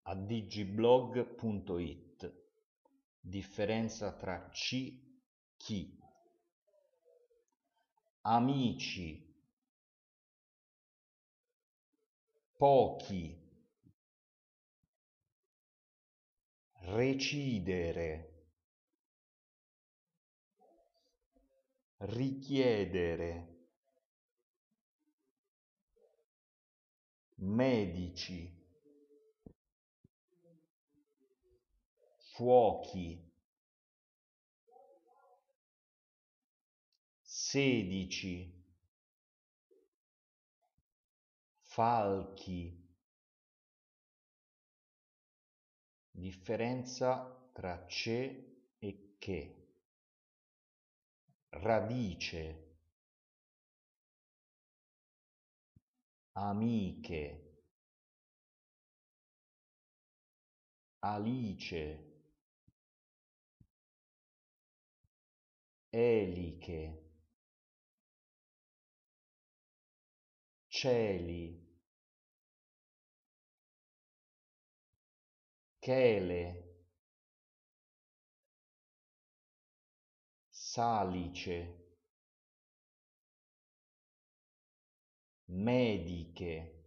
Digiblog.it. Differenza tra chi, amici, pochi, recidere, richiedere, medici, fuochi, 16, falchi. Differenza tra c'è e che. Radice, amiche, alice, eliche, cieli, chele, salice, mediche,